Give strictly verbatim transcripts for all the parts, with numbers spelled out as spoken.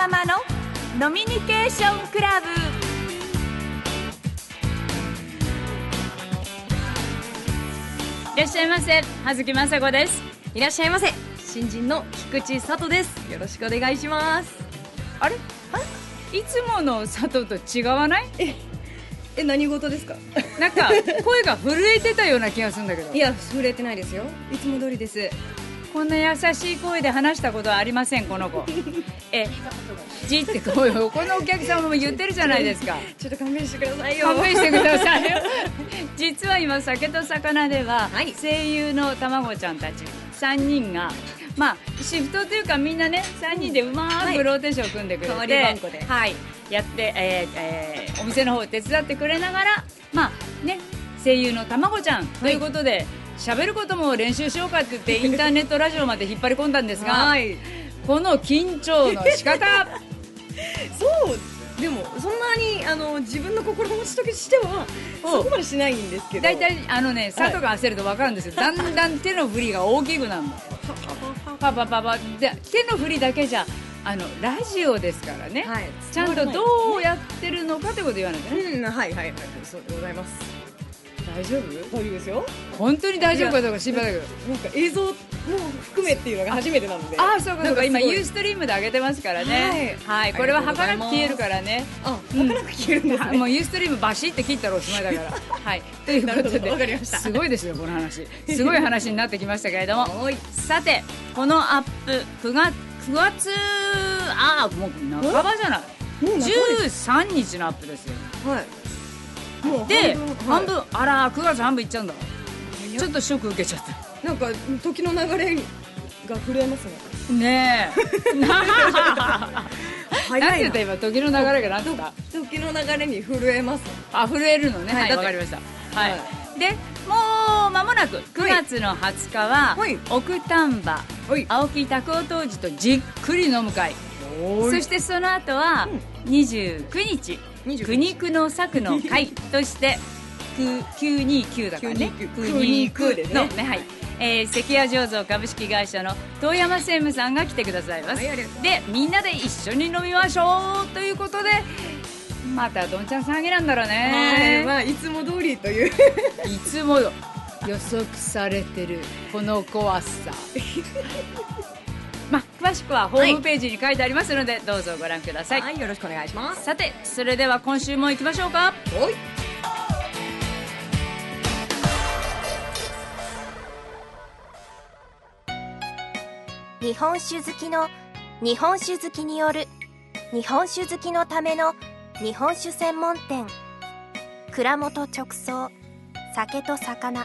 様の飲みニケーションクラブ。いらっしゃいませ、葉月雅子です。 いらっしゃいませ、新人の菊池佐藤です。よろしくお願いします。 あれ、いつもの佐藤と違わない？ ええ、何事ですか？ なんか声が震えてたような気がするんだけど。 いや、震えてないですよ、いつも通りです。 こんな優しい声で話したことはありません、この子。え、じってこうこのお客様も言ってるじゃないですか。 ちょっと勘弁してくださいよ。 勘弁してくださいよ。実は今酒と魚では、 はい、 声優の卵ちゃんたちさんにんが、まあ、シフトというかみんなねさんにんでうまくローテーションを組んでくれて、 はい、代わり番号で、 はい、やって、えーえー、お店の方を手伝ってくれながら、まあね、声優の卵ちゃんということで、はい、喋ることも練習しようかって言ってインターネットラジオまで引っ張り込んだんですが、はい、この緊張の仕方そうでもそんなにあの自分の心持ちとしてはそこまでしないんですけど、 だいたいあのね、佐藤が焦ると分かるんですよ、はい、だんだん手の振りが大きくなるの。パパパパで手の振りだけじゃあのラジオですからね、はい、ちゃんとどうやってるのかということ言わないとね、 うん、はいはいはい、そうでございます。 大丈夫？ 大丈夫ですよ。 本当に大丈夫かどうか心配だけど、 なんか映像も含めっていうのが初めてなので、 ああ、そうかそうか、今ユーストリームで上げてますからね、はい、はい、これは履かなく消えるからね。 あ、履かなく消えるんですね。 もうユーストリームバシッて切ったらおしまいだからはい、ということで、 わかりました。 すごいですよこの話、すごい話になってきましたけれどもさて、このアップくがつくがつ、ああもう半ばじゃない、じゅうさんにちのアップですよ。はい、で半分、はい、あらくがつ半分いっちゃうんだ。ちょっとショック受けちゃった。 なんか時の流れが震えますね。 ねえなんて言った今、時の流れがなんて言った？ 時の流れに震えます。 あ、震えるのね。はい、わかりました。はい、はい、でもう間もなくくがつのはつかは、はい、奥丹波、はい、青木拓夫杜氏とじっくり飲む会、そしてその後はにじゅうくにち、苦肉の策の会としてきゅうにきゅうだからね、きゅうにきゅうですね、はい、えー、関谷醸造株式会社の遠山専務さんが来てくださいます、はい、でみんなで一緒に飲みましょうということで、またどんちゃん騒ぎなんだろうね、 はい、まあ、いつも通りといういつも予測されてるこの怖さまあ、詳しくはホームページに書いてありますので、はい、どうぞご覧ください。 はい、よろしくお願いします。 さて、それでは今週も行きましょうか。 おい、 日本酒好きの日本酒好きによる日本酒好きのための日本酒専門店、蔵元直送酒と魚。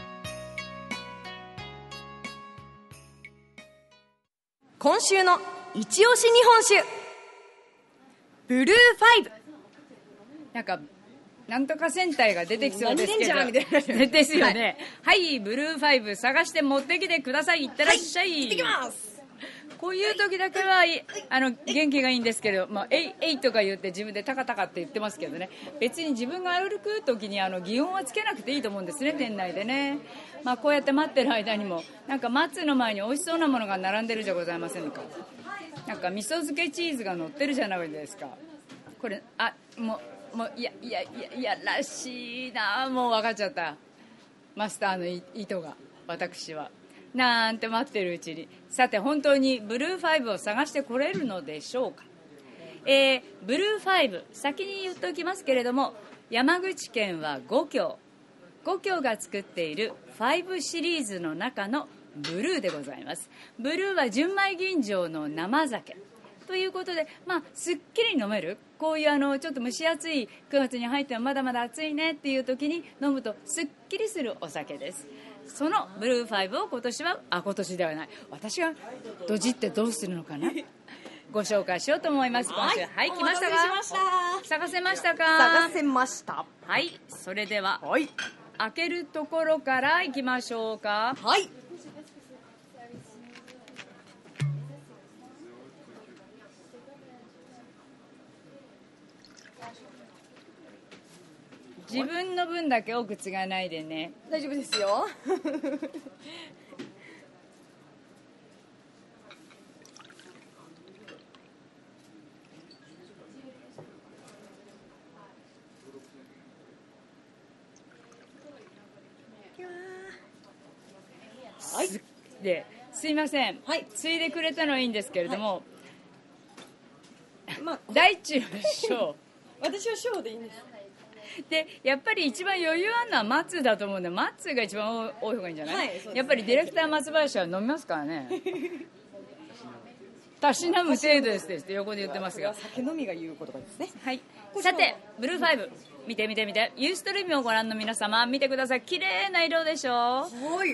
今週の一押し日本酒、ブルーファイブ。 なんかなんとか戦隊が出てきそうですけど、 何レンジャーみたいなですよね、はい、はい、ブルーファイブ探して持ってきてください。いってらっしゃい、はい、 行ってきます。 こういう時だけはあの元気がいいんですけど、まあ、えいえいとか言って自分でタカタカって言ってますけどね、別に自分が歩く時にあの擬音はつけなくていいと思うんですね、店内でね。まあ、こうやって待ってる間にもなんか松の前に美味しそうなものが並んでるじゃございませんか。なんか味噌漬けチーズが乗ってるじゃないですか。これあもうもういやいやいやいやらしいな、もう分かっちゃった、マスターの意図が。私はなんて待ってるうちに、さて本当にブルーファイブを探してこれるのでしょうか。えー、ブルーファイブ、先に言っておきますけれども、山口県はご郷ご郷が作っているファイブシリーズの中のブルーでございます。ブルーは純米吟醸の生酒ということで、まあ、すっきり飲める、こういうあのちょっと蒸し暑いくがつに入ってもまだまだ暑いねっていう時に飲むとすっきりするお酒です。そのブルーファイブを今年はあ今年ではない私がドジってどうするのかなご紹介しようと思います。今週、はい、はい、来ましたか。探せましたか。 探せました。 はい、それでは、 はい、 開けるところからいきましょうか。 はい、 自分の分だけ多く継がないでね。 大丈夫ですよですいません、 はい、 ついでくれたのはいいんですけれども、 はい、まあ、 大中小私は小でいいんです。 でやっぱり一番余裕あるのは松だと思うんで、松が一番多い方がいいんじゃない、はい、やっぱりディレクター松林は飲みますからねたしなむ程度ですって横で言ってますが、 酒飲みが言うことですね。 はい、さてブルーファイブ見て見て見て、ユーストリームをご覧の皆様見てください。綺麗な色でしょ。はい、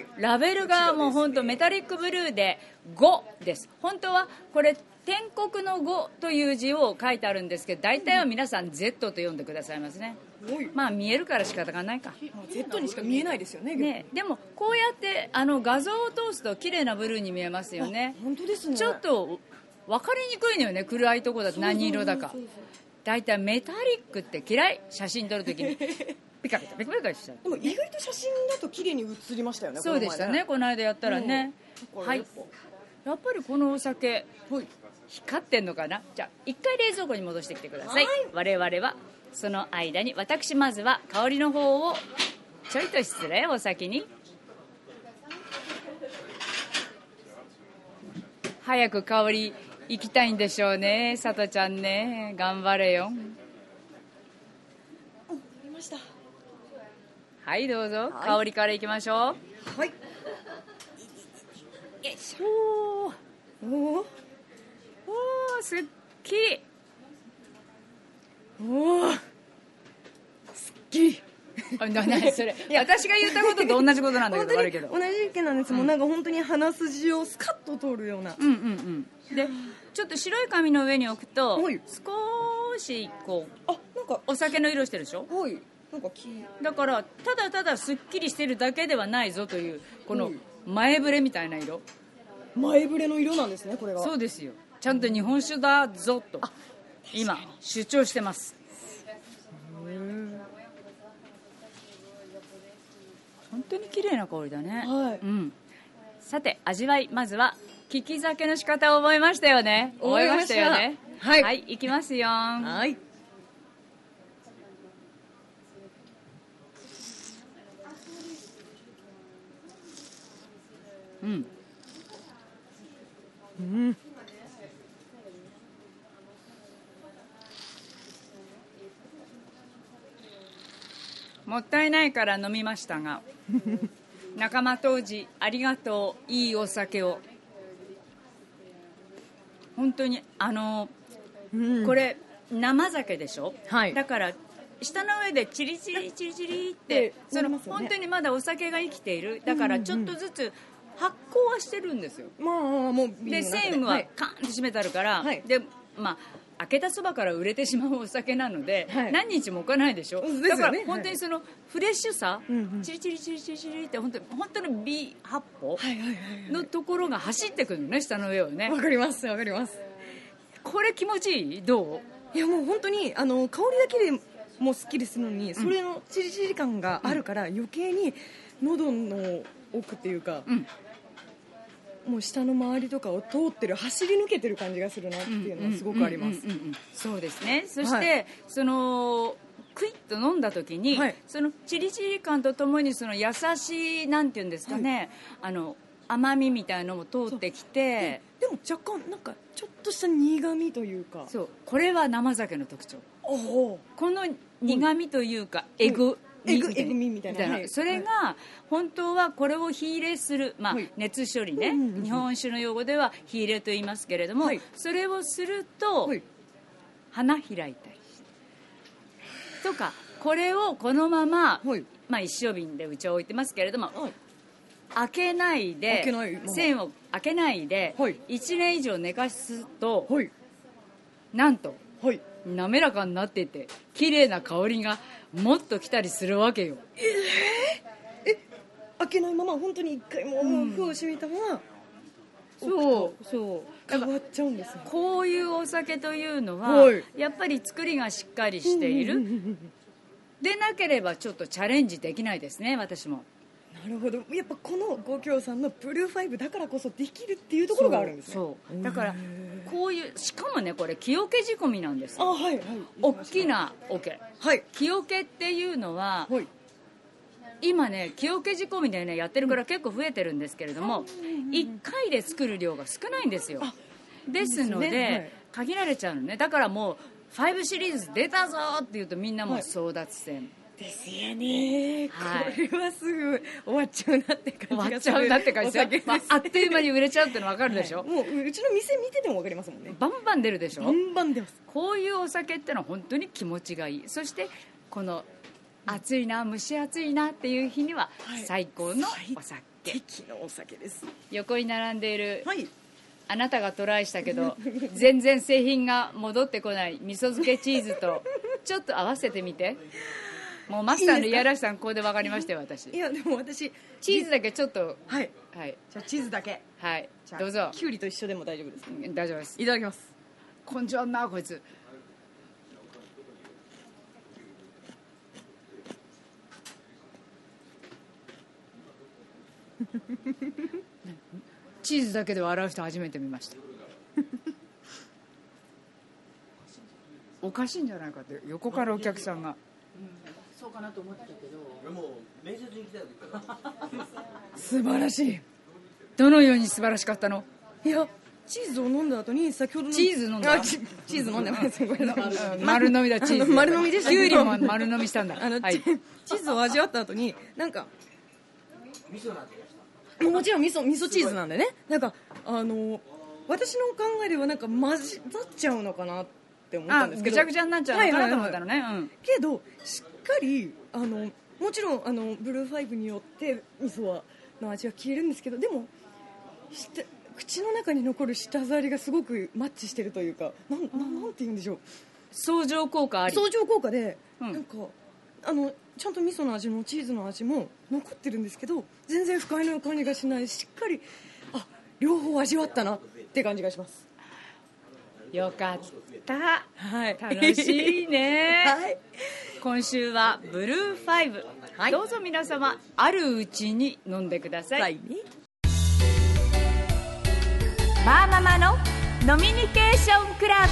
ラベルがもう本当メタリックブルーでごです。本当はこれ天国のごという字を書いてあるんですけど、大体は皆さん Z と読んでくださいますね。まあ見えるから仕方がないか。 Z にしか見えないですよ ね, ね。でもこうやってあの画像を通すと綺麗なブルーに見えますよね。 本当ですね。 ちょっと分かりにくいのよね、暗いとこだと何色だか。大体メタリックって嫌い、写真撮るときにピカピカピカピカしちゃう。 でも意外と写真だと綺麗に写りましたよね。 そうでしたね、この間やったらね、うん、はい。やっぱりこのお酒、はい、光ってんのかな。じゃあ一回冷蔵庫に戻してきてください。はい、我々はその間に、私まずは香りの方をちょいと失礼、お先に早く香り行きたいんでしょうね、さとちゃんね、頑張れよ。はいどうぞ、はい、香りからいきましょう。 はい、よいしょ。おーおー、 すっきり。 おー、すっきり。 あ、なにそれ私が言ったことと同じことなんだけど悪いけど同じ意見なんです、うん、もうなんか本当に鼻筋をスカッと通るような。 うんうんうん。でちょっと白い紙の上に置くと、はい、少しこう、あ、なんかお酒の色してるでしょ。 はい、なんか黄だからただただすっきりしてるだけではないぞというこの前触れみたいな色、 前触れの色なんですね、これが。 そうですよ、ちゃんと日本酒だぞと今主張してます。本当に綺麗な香りだね。はい、うん、さて味わい、まずは利き酒の仕方を覚えましたよね。覚えましたよね。はい、はい、いきますよ。はい、うん、うん、もったいないから飲みましたが仲間当時ありがとう、いいお酒を。本当にあの、うん、これ生酒でしょ、はい、だから舌の上でチリチリチリチリってその、ね、本当にまだお酒が生きている。だからちょっとずつ発酵はしてるんですよ。まあもうで栓はカーンって閉めてあるから、はい、でまあ開けたそばから売れてしまうお酒なので、はい、何日も置かないでしょ、ね、だから本当にそのフレッシュさ、はい、チリチリチリチリチリって本当に本当の微発泡のところが走ってくるのね、下の上をね。 わかりますわかります。 これ気持ちいい。どう？いやもう本当にあの香りだけでもうすっきりするのに、それのチリチリ感があるから余計に喉の奥っていうか、うん、もう下の周りとかを通ってる、走り抜けてる感じがするなっていうのはすごくあります。 そうですね。そして、はい、そのクイッと飲んだ時に、はい、そのチリチリ感とともにその優しいなんていうんですかね、はい、あの甘みみたいのも通ってきて、 で, でも若干なんかちょっとした苦味というか。 そう、これは生酒の特徴。おこの苦味というか、うん、えぐえぐみみたいな、 はい、それが本当はこれを火入れする、まあ、はい、熱処理ね、うんうんうん、日本酒の用語では火入れと言いますけれども、はい、それをすると、はい、花開いたりとか、これをこのまま、はい、まあ、一升瓶でうちは置いてますけれども、はい、開けないで栓を開けないで、はい、いちねん以上寝かすと、はい、なんと、はい、滑らかになっていて綺麗な香りがもっと来たりするわけよ。 えー、え開けないまま本当に一回も封を閉めたまま、 うん、そうそう変わっちゃうんですね。 こういうお酒というのは、はい、やっぱり作りがしっかりしている、うんうんうんうん、でなければちょっとチャレンジできないですね、私も。 なるほど。やっぱこの五協さんのブルーファイブだからこそできるっていうところがあるんですね。 そうそうだからこういう、しかもねこれ木桶仕込みなんですよ。 あ、はいはい、 大きな桶、 はい、 木桶っていうのは、はい、 今ね木桶仕込みでねやってるから結構増えてるんですけれども、いっかいで作る量が少ないんですよ。ですのでいいですね、はい、 限られちゃうのね。だからもうごシリーズ出たぞって言うとみんなもう争奪戦、はい、 ですよね、 はい、 これはすぐ終わっちゃうなって感じがする。 終わっちゃうなって感じです、まあ、あっという間に売れちゃうっての分かるでしょ、 はい、もううちの店見てても分かりますもんね。 バンバン出るでしょ。 バンバン出ます。こういうお酒ってのは本当に気持ちがいい。そしてこの暑いな、蒸し暑いなっていう日には最高のお酒、 最適のお酒です。 横に並んでいる、 はい、 あなたがトライしたけど全然製品が戻ってこない味噌漬けチーズとちょっと合わせてみて。もうマスターのいやらしさんここで分かりましたよ私。 いやでも私チーズだけちょっと、 はい、 はい、 じゃあチーズだけ、 はい、 じゃあどうぞ。 きゅうりと一緒でも大丈夫ですか？ 大丈夫です。 いただきます。 根性あんなこいつ。チーズだけで笑う人初めて見ましたおかしいんじゃないかって横からお客さんが、うん、 そうかなと思ってたけど、もう面接に来た時から素晴らしい。 どのように素晴らしかったの？ いやチーズを飲んだ後に先ほどのチーズ飲んだチーズ飲んでますこれ丸飲みだチーズ丸飲みでした。 きゅうりも丸飲みしたんだあの、 はい、 チーズを味わった後になんか味噌なんてもちろん味噌味噌チーズなんでね、なんかあの私の考えではなんか混ざっちゃうのかなって思ったんですけど、 ぐちゃぐちゃになっちゃうのかなと思ったのね、はいはいはい、うん、 けどしっかりあのもちろんあのブルーファイブによって味噌はの味は消えるんですけど、でも口の中に残る舌触りがすごくマッチしてるというか、なんなんなんて言うんでしょう、 相乗効果あり、 相乗効果で、うん、なんかあのちゃんと味噌の味もチーズの味も残ってるんですけど、全然不快な感じがしない、しっかりあ両方味わったなって感じがします。 よかった、 はい、 楽しいね、 はい、 今週はブルーファイブ、はい、どうぞ皆様あるうちに飲んでください、はい、マーママの飲みニケーションクラブ。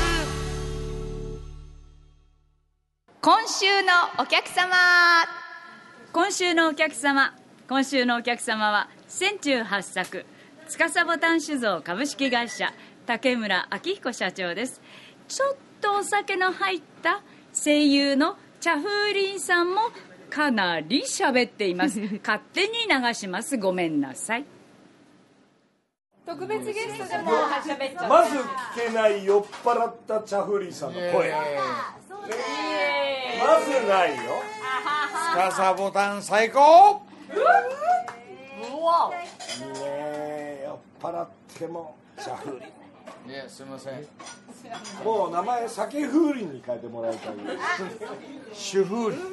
今週のお客様今週のお客様今週のお客様は千中八作司ボタン酒造株式会社竹村明彦社長です。ちょっとお酒の入った声優の茶風鈴さんもかなり喋っています勝手に流します、ごめんなさい。特別ゲストでも喋っちゃう。 まず聞けない酔っ払った茶風鈴さんの声、まずないよ。 スカサボタン最高。 うわいいね、酔っ払っても茶風鈴。 いやすいません、 もう名前酒風鈴に変えてもらいたい主風鈴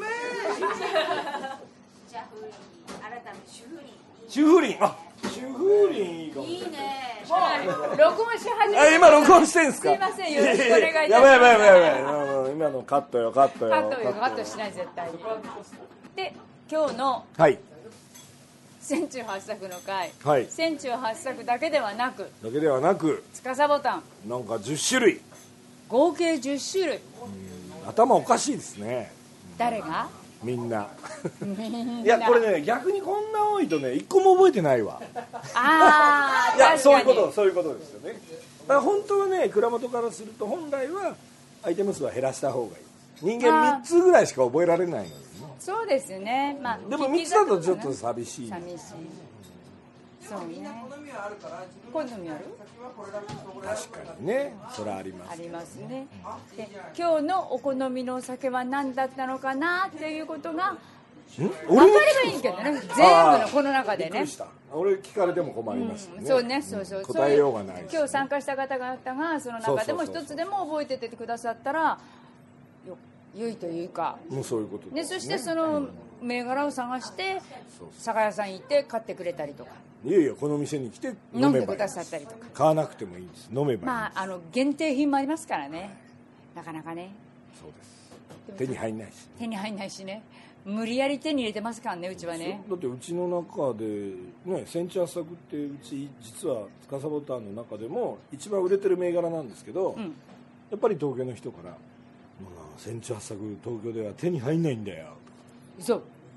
主風鈴、あ主風鈴いいかもしれない。いいね。 録音し始めあ今録音してんすか。 すいません、よろしくお願いいたします。 やばいやばいやばいやばい、今のカットよカットよカットよカットしない絶対に。で今日のはい千中八作の会、 はい、 千中八作だけではなくだけではなく司ボタンなんかじゅっしゅるい、 合計じゅっしゅるい。 頭おかしいですね。 誰がみんな。いやこれね逆にこんな多いとね一個も覚えてないわ。 ああいやそういうことそういうことですよね。だから本当はね蔵元からすると本来はアイテム数は減らした方がいい。人間みっつぐらいしか覚えられないのに、ね、 そうですね、まあ、 でもみっつだとちょっと寂しい。 寂しい。そうね。好みある？ 確かにね、それはあります。 ありますね。で、今日のお好みのお酒は何だったのかなっていうことが分かればいいけどね。全部のこの中でね。びっくりした。 俺聞かれても困りますね。 うん、そうね、そうそう。 答えようがない。 今日参加した方々がその中でも一つでも覚えててくださったらよ良いというか。 もうそういうことですね。 ね、そしてその銘柄を探して酒屋さん行って買ってくれたりとか。 いやいやこの店に来て飲めばいい。飲んでくださったりとか。 買わなくてもいいんです。飲めばいい。 まああの限定品もありますからね。なかなかね。 そうです。手に入んないし。 手に入んないしね。無理やり手に入れてますからね、うちはね。 だってうちの中でね、千中八作ってうち実は司ボタンの中でも一番売れてる銘柄なんですけど、うん、やっぱり東京の人から「もうな千中八作東京では手に入んないんだよ」 そう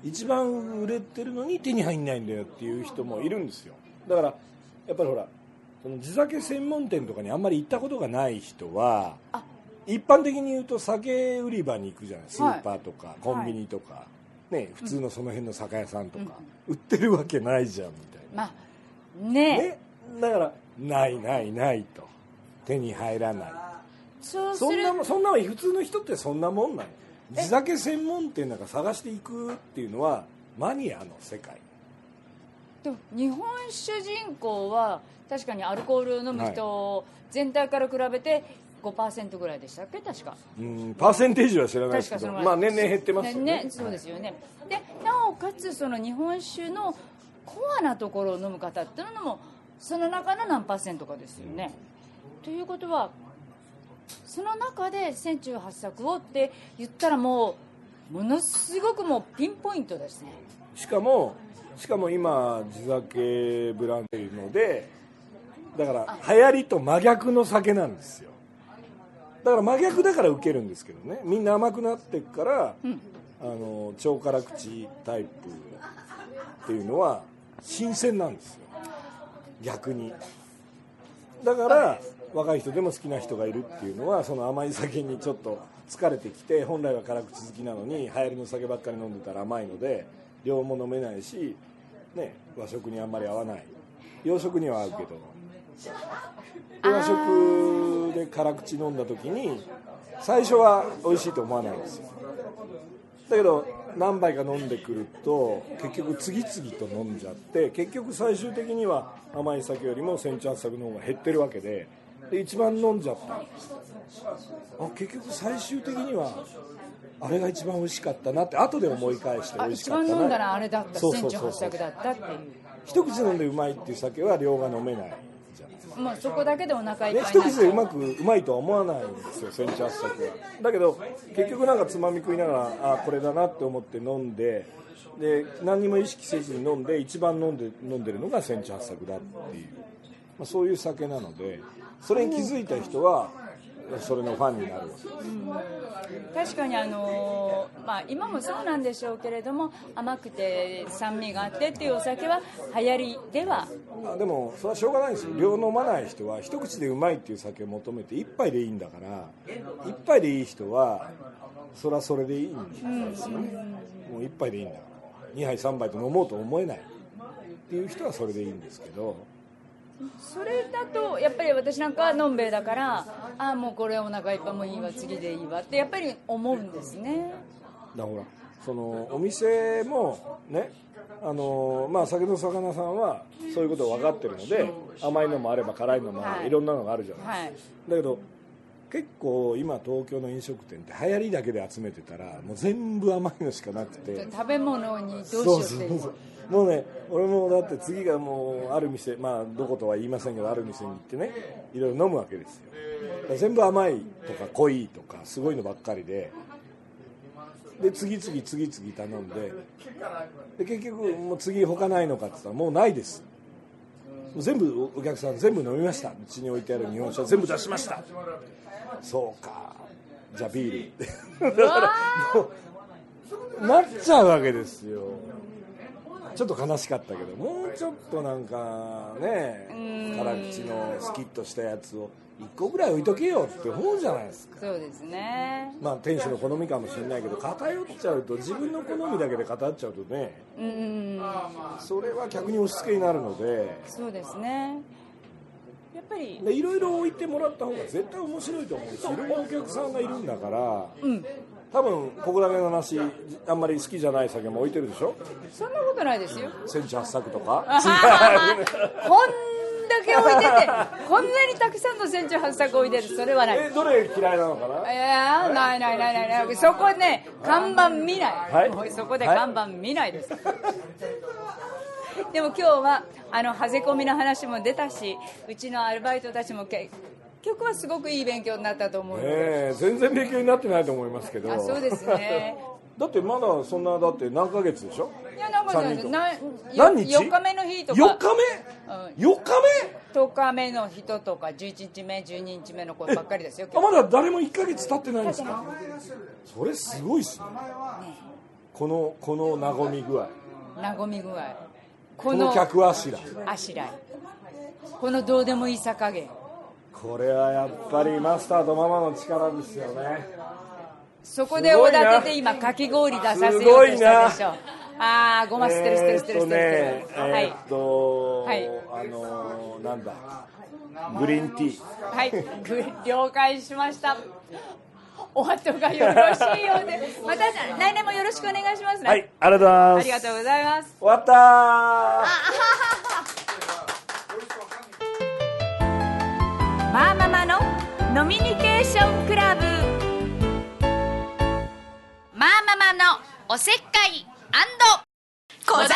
一番売れてるのに手に入んないんだよっていう人もいるんですよ。だからやっぱりほらその地酒専門店とかにあんまり行ったことがない人は一般的に言うと酒売り場に行くじゃない、スーパーとか、はい、コンビニとか、ね、普通のその辺の酒屋さんとか、うん、売ってるわけないじゃんみたいな、まあねね、だからないないないと手に入らない。 そうすそんるなそんな普通の人ってそんなもんなの。地酒専門店なんか探していくっていうのはマニアの世界。 でも日本酒人口は確かにアルコールを飲む人、はい、全体から比べて ごパーセント ぐらいでしたっけ確か。 うんパーセンテージは知らないですけど、まあ、年々減ってますよね。 ね、そうですよね。でなおかつその日本酒のコアなところを飲む方っていうのもその中の何パーセントかですよね、うん、ということはその中で千中八作をって言ったらもうものすごくもうピンポイントですね。 しかもしかも今地酒ブランドいるのでだから流行りと真逆の酒なんですよ。だから真逆だからウケるんですけどね。みんな甘くなってから、うん、あの超辛口タイプっていうのは新鮮なんですよ逆に。だから若い人でも好きな人がいるっていうのはその甘い酒にちょっと疲れてきて本来は辛口好きなのに流行りの酒ばっかり飲んでたら甘いので量も飲めないし、ね、和食にあんまり合わない。洋食には合うけど和食で辛口飲んだ時に最初は美味しいと思わないんですよ。だけど何杯か飲んでくると結局次々と飲んじゃって結局最終的には甘い酒よりも千中八作の方が減ってるわけで、で一番飲んじゃったあ結局最終的にはあれが一番美味しかったなって後で思い返して美味しかったな、 一番飲んだらあれだった千中八作だったっていう。 一口飲んでうまいっていう酒は量が飲めないじゃないですか。 もうそこだけでお腹いっぱいになっ一口でうまくうまいとは思わないんですよ千中八作は。だけど結局なんかつまみ食いながらあこれだなって思って飲んでで何にも意識せずに飲んで一番飲んで飲んでるのが千中八作だっていう、まあ、そういう酒なのでそれに気づいた人はそれのファンになるわけです、うん、 確かにあのーまあ、今もそうなんでしょうけれども甘くて酸味があってっていうお酒は流行りではあでもそれはしょうがないんですよ。量飲まない人は一口でうまいっていう酒を求めて一杯でいいんだから一杯でいい人はそれはそれでいいんですよね、うん、もう一杯でいいんだからにはいさんばいと飲もうと思えないっていう人はそれでいいんですけど、 それだとやっぱり私なんかはのんべえだからああもうこれお腹いっぱいもういいわ次でいいわってやっぱり思うんですね。 だからほらそのお店もねあのまあ酒の魚さんはそういうことを分かってるので甘いのもあれば辛いのもある、はい、いろんなのがあるじゃないですか、はい、だけど結構今東京の飲食店って流行りだけで集めてたらもう全部甘いのしかなくて食べ物にどうしようっていうもうね俺もだって次がもうある店まあどことは言いませんけどある店に行ってねいろいろ飲むわけですよ。全部甘いとか濃いとかすごいのばっかりでで次々次々頼んでで結局もう次他ないのかって言ったらもうないです。全部お客さん全部飲みました。うちに置いてある日本酒は全部出しました。そうかじゃあビールってだからもうなっちゃうわけですよ。ちょっと悲しかったけどもうちょっとなんかね辛口のスキッとしたやつをいっこぐらい置いとけよって思うじゃないですか。 そうですね。 まあ店主の好みかもしれないけど偏っちゃうと自分の好みだけで偏っちゃうとねうんそれは客に押し付けになるのでそうですね。やっぱりいろいろ置いてもらった方が絶対面白いと思うしいろんなお客さんがいるんだから、うん、多分ここだけの話あんまり好きじゃない酒も置いてるでしょ。 そんなことないですよ。 千中八作とかこんだけ置いててこんなにたくさんの千中八作置いてるそれはない。 えどれ嫌いなのかな。 いやないないないないないそこね看板見ない、はい、そこで看板見ないです、はい、でも今日はあのはぜ込みの話も出たしうちのアルバイトたちも結局はすごくいい勉強になったと思うので、 ね、全然勉強になってないと思いますけど。 あそうですねだってまだそんなだって何ヶ月でしょ。 いやなんかな何日よっかめの日とかよっかめ、うん、よっかめとおかめの人とかじゅういちにちめじゅうににちめの子ばっかりですよ。 あまだ誰もいっかげつ経ってないんですか。それすごいっすね。ねこのこの和み具合、 和み具合、 この客あしらあしらい、このどうでもいいさ加減、 これはやっぱりマスターとママの力ですよね。 そこでおだてて今かき氷出させようとしたでしょ。ああ、ごま吸ってる吸ってる吸ってる吸ってる、 えーっとね、 はいえーっと、 はいあのー、なんだグリーンティー、 はい、ぐ了解しました。お後がよろしいようで、また来年もよろしくお願いしますね。 はい、ありがとうございます。 ありがとうございます。 終わったーマーママのノミニケーションクラブ。マーママのおせっかい&小魚デイ。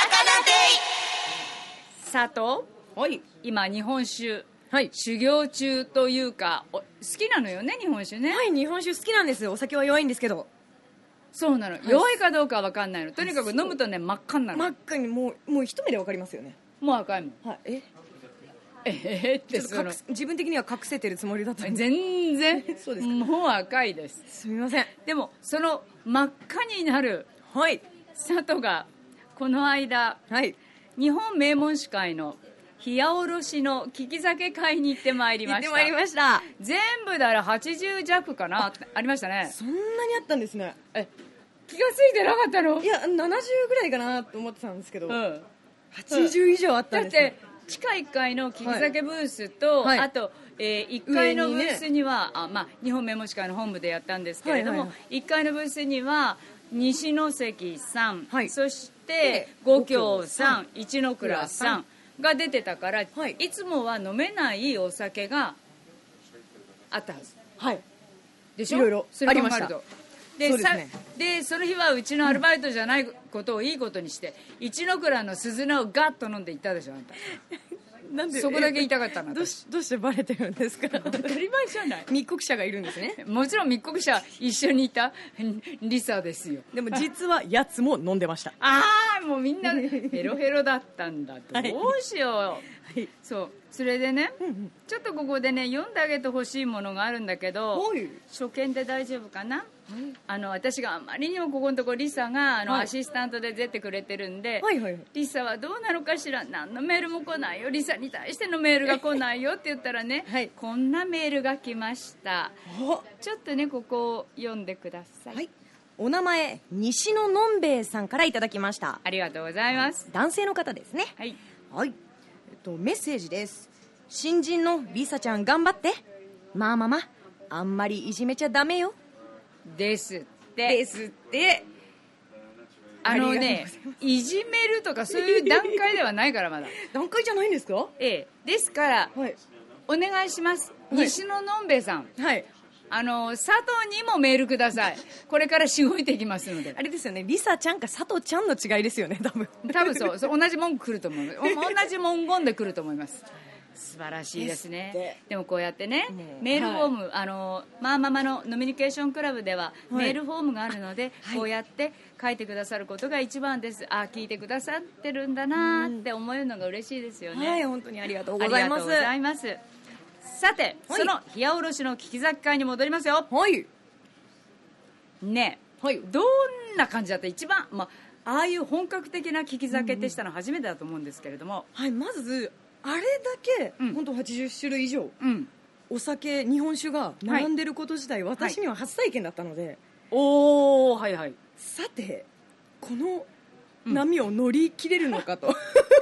佐藤、 はい、 今日本酒、 はい、 修行中というか、お好きなのよね、日本酒ね。 はい、日本酒好きなんです。お酒は弱いんですけど。 そうなの、はい、弱いかどうかは分かんないの。とにかく飲むとね、真っ赤になる。 真っ赤に、もうもう一目で分かりますよね。 もう赤いもん。 はい、えええって、その自分的には隠せてるつもりだったんで。 全然そうですか。 もう赤いです。 すみません。 でもその真っ赤になる、 はい、 佐藤がこの間、はい、日本名門酒会の冷やおろしの利き酒会に行ってまいりました。 行ってまいりました。 全部だらはちじゅう弱かな、 あ, ありましたね。 そんなにあったんですね。 え、気がついてなかったの？ いや、ななじゅうぐらいかなと思ってたんですけど、うん、はちじゅう以上あったんです、ね。 だって地下いっかいの利き酒ブースと、はい、あと、えー、いっかいのブースには、ね、あ、まあ、日本名門酒会の本部でやったんですけれども、はいはいはい、いっかいのブースには西関さん、はい、そして五郷さん、一ノ倉さんが出てたから、はい、いつもは飲めないお酒があったはず、 はい、 でしょ。 いろいろありました。 で、そうですね。でその日はうちのアルバイトじゃないことをいいことにして、うん、一ノ倉の鈴菜をガッと飲んでいったでしょ、あんた。なんでそこだけ言いたかったな。 どうしどうしてバレてるんですか？ 当たり前じゃない。 密告者がいるんですね。 もちろん密告者一緒にいたリサですよ。 でも実はやつも飲んでました。 ああ、もうみんなヘロヘロだったんだ。どうしよう、はい、そうそれでね、うんうん、ちょっとここでね読んであげてほしいものがあるんだけど、はい、初見で大丈夫かな、はい、あの私があまりにもここのところリサがあの、はい、アシスタントで出てくれてるんで、はいはいはい、リサはどうなのかしら、何のメールも来ないよ、リサに対してのメールが来ないよって言ったらね、はい、こんなメールが来ました。ちょっとねここを読んでください。はい、 お名前西野のんべえさんからいただきました。 ありがとうございます。 男性の方ですね。 はい、 はい、えっと、メッセージです。新人のリサちゃん頑張って。まあママあんまりいじめちゃダメよ。 ですってですってあのね、いじめるとかそういう段階ではないからまだ段階じゃないんですか？ ええ、ですから、はい、お願いします、はい、西野のんべえさん、はい、あの佐藤にもメールください。これからしごいていきますので。 あれですよね、リサちゃんか佐藤ちゃんの違いですよね、多分多分そう、そう同じ文句来ると思う同じ文言で来ると思います。素晴らしいですね。で, でもこうやってね、メールフォーム、はい、あのマーママのノミニケーションクラブではメールフォームがあるので、はい、こうやって書いてくださることが一番です。あ、聞いてくださってるんだなって思えるのが嬉しいですよね。 はい、本当にありがとうございます。 ありがとうございます。さて、はい、その冷やおろしの利き酒会に戻りますよ。 はいね、はい、どんな感じだった？一番、まあ、ああいう本格的な利き酒ってしたの初めてだと思うんですけれども、 うんうん、はい、まずあれだけ、うん、本当はちじゅっしゅるい以上、うん、お酒日本酒が並んでること自体、はい、私には初体験だったので、はい、 おー、はいはい。 さてこの波を乗り切れるのかと、うん、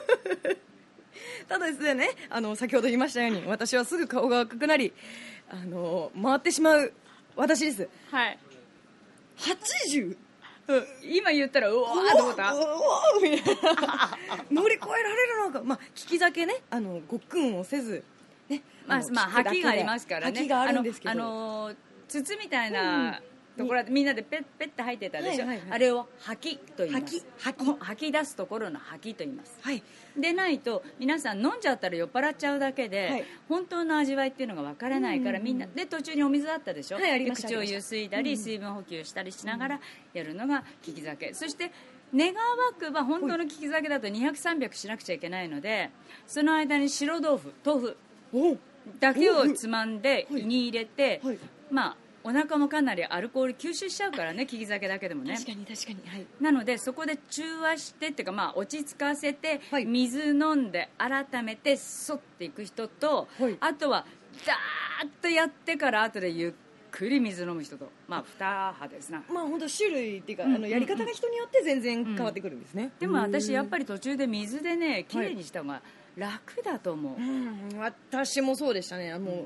ただですね、あの先ほど言いましたように私はすぐ顔が赤くなり、あの回ってしまう私です。 はい、 はちじゅう、 うん、今言ったらうわーと思った。 乗り越えられるのか、まあ、利き酒ね、あのごっくんをせず、ね、 まあまあ、吐きがありますからね。 吐きがあるんですけど、 あの、あの筒みたいなところでみんなでペッペッて吐いてたでしょ、はいはいはい、あれを吐きと言います。吐き、吐き出すところの吐きと言います、はい、でないと皆さん飲んじゃったら酔っ払っちゃうだけで、はい、本当の味わいっていうのがわからないから、みんなで途中にお水あったでしょ、はい、で口をゆすいだり水分補給したりしながらやるのが利き酒。そして願わくば本当の利き酒だとにひゃく、さんびゃくしなくちゃいけないので、その間に白豆腐豆腐だけをつまんで胃に入れて、はい、まあおお腹もかなりアルコール吸収しちゃうからね、利き酒だけでもね。 確かに確かに、はい、 なのでそこで中和してっていうか、まあ、落ち着かせて、 はい、 水飲んで改めてそっていく人と、はい、あとはダーッとやってから後でゆっくり水飲む人と、まあに派ですな。 まあ本当種類っていうか、うんうんうん、あのやり方が人によって全然変わってくるんですね、うん、 でも私やっぱり途中で水でねきれいにした方が楽だと思う、 はい、うん、私もそうでしたね。あの、うん、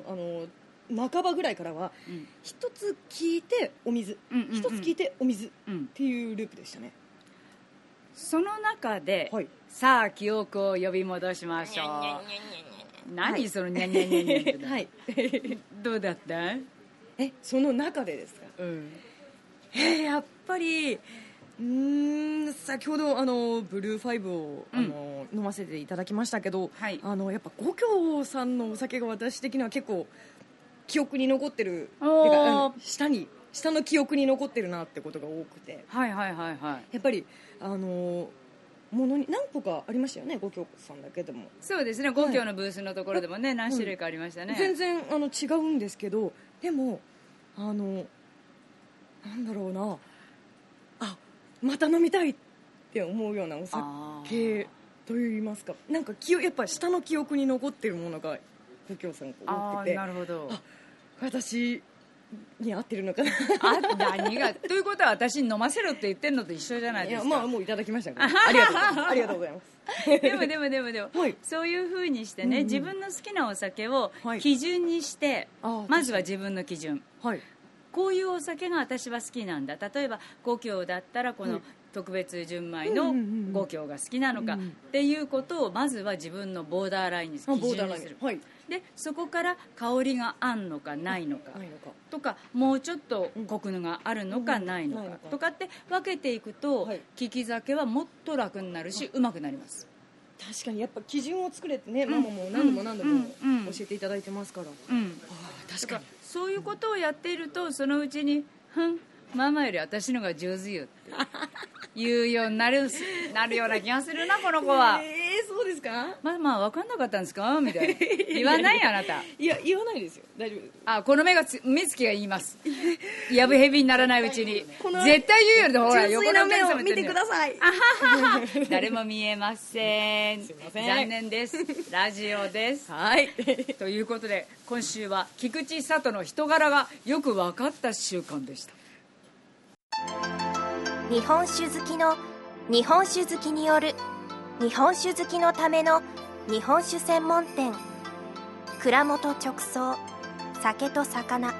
あの半ばぐらいからは一、うん、つ聞いてお水、一、うんうんうん、つ聞いてお水っていうループでしたね。 その中で、はい、さあ記憶を呼び戻しましょう。何、はい、そのニャニャニャニャって、はい、どうだった？ え、その中でですか？うん、えー、やっぱりうーん先ほどあのブルーファイブを、うん、あの飲ませていただきましたけど、はい、あのやっぱ五郷さんのお酒が私的には結構記憶に残ってるっていうか、あの下に下の記憶に残ってるなってことが多くて、 はいはいはいはい、 やっぱりあのものに何個かありましたよね、五郷さんだけでも。 そうですね、五郷のブースのところでもね、はい、何種類かありましたね、 うん、全然あの違うんですけど、でもあのなんだろうな、あ、また飲みたいって思うようなお酒といいますか、なんかやっぱ下の記憶に残ってるものが五郷さん多くて、 なるほど、 あ、私に合ってるのかなあ、何がということは私に飲ませろって言ってるのと一緒じゃないですか。 いや、まあ、もういただきましたからありがとうございますありがとうございますでもでもでもでも、はい、そういうふうにしてね、うんうん、自分の好きなお酒を基準にして、はい、まずは自分の基準、はい、こういうお酒が私は好きなんだ、例えば五郷だったらこの特別純米の五郷が好きなのかっていうことをまずは自分のボーダーラインに基準にする、はい、でそこから香りがあんのかないのかとか、もうちょっとコクがあるのかないのかとかって分けていくと、利き酒はもっと楽になるしうまくなります。 確かにやっぱ基準を作れってね、うん、ママも何度も何度も教えていただいてますから、うんうん、あ、確かにそういうことをやっていると、そのうちにふん、ママより私のが上手よって言うようになる、なるような気がするな、この子は。 えー、そうですか？ まあまあ分かんなかったんですかみたいな言わないあなた。 いや、言わないですよ、大丈夫です。 あ、この目がつ目つきが言いますやぶヘビにならないうちに絶対言うよりで、ほら横の目を見てください。 誰も見えません、すいません、残念です、ラジオです、 はいということで今週は菊池佐都の人柄がよく分かった週間でした。 日本酒好きの日本酒好きによる日本酒好きのための日本酒専門店、蔵元直送、酒と魚。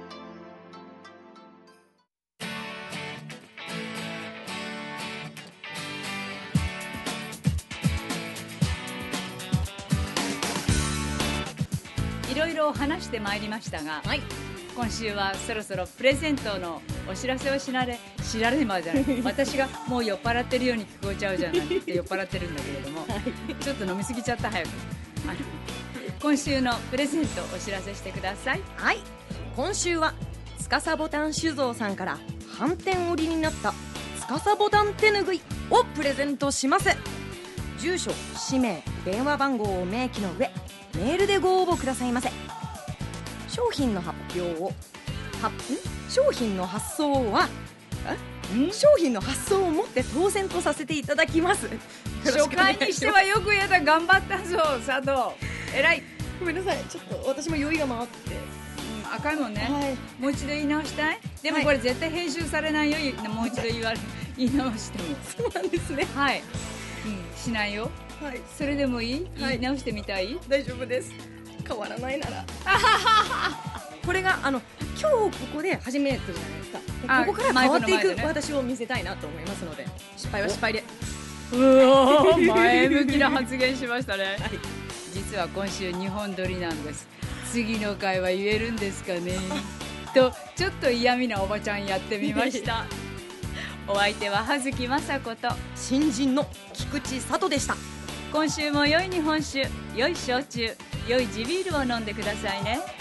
いろいろ話してまいりましたが、はい、今週はそろそろプレゼントのお知らせをしなれ知られまじゃない私がもう酔っ払ってるように聞こえちゃうじゃないって酔っ払ってるんだけれども、はい、ちょっと飲みすぎちゃった。早くあの今週のプレゼントお知らせしてください。 はい、今週はつかさボタン酒造さんから反転織りになったつかさボタン手ぬぐいをプレゼントします。住所、氏名、電話番号を明記の上メールでご応募くださいませ。商品の発表をは商品の発送は商品の発送をもって当選とさせていただきます。 初回にしてはよくやった、頑張ったぞ佐藤、偉い。 ごめんなさい、ちょっと私も酔いが回って、 うん、赤いもんね、はい、もう一度言い直したい。でもこれ絶対編集されないよ、もう一度言われ言い直しても。 そうなんですね。 はい、うん、しないよ、はい、それでもいい、言い直してみたい、 大丈夫です、変わらないならこれがあの今日ここで初めてじゃないですか。ここから変わっていく、ね、私を見せたいなと思いますので、失敗は失敗で。 うわ前向きな発言しましたね、はい、実は今週にほん撮りなんです。次の回は言えるんですかねとちょっと嫌味なおばちゃんやってみましたお相手は葉月雅子と新人の菊池佐都でした。 今週も良い日本酒、良い焼酎、良い地ビールを飲んでくださいね。